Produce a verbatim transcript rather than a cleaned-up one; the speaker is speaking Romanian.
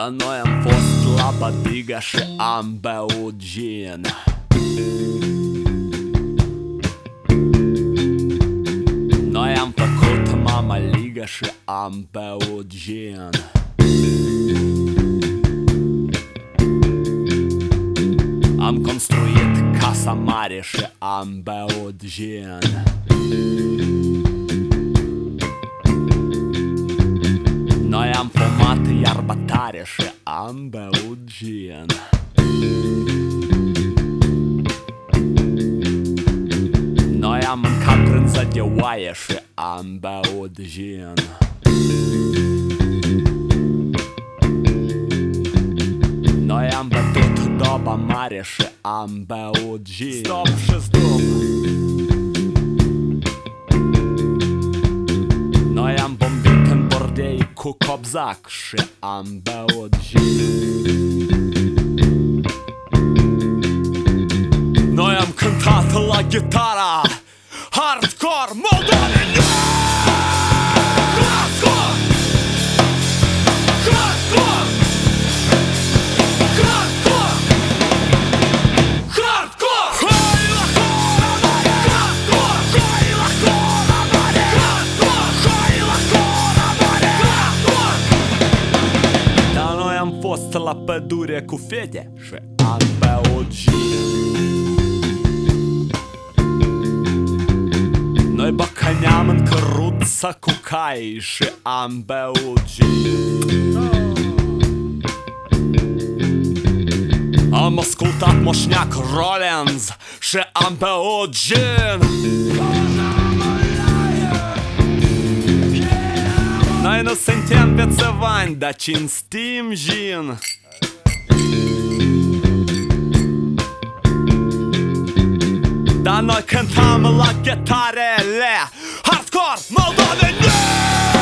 Dar noi am fost la Badiga și am beut gin. Noi am făcut mama ligă și am beut gin. Am construit casa mare și am beut gin. Noi am fumat iarba tare și am beut gin. Noi am mâncat brânză de oaie și am beut gin. Noi am bătut doba mare și am beut gin. Stop și stop. Noi am bombit în bordei cu copzac și am beut gin. Noi am cântat la gitara hardcore moldovenă. Hardcore! Hardcore! Hardcore! Hardcore! Hai la cora mare! Hardcore! Hai la cora mare! Hardcore! Hai la cora mare! Hardcore! Dar noi am fost la pădure cu fete și am beut gin. Noi băcăneam în căruță cu cai și am beut gin. Am ascultat Moșneac Rollins și am beut gin. Noi nu suntem bețăvani, dar cinstim gin. Dar noi cântam la chitarele hardcore moldovene.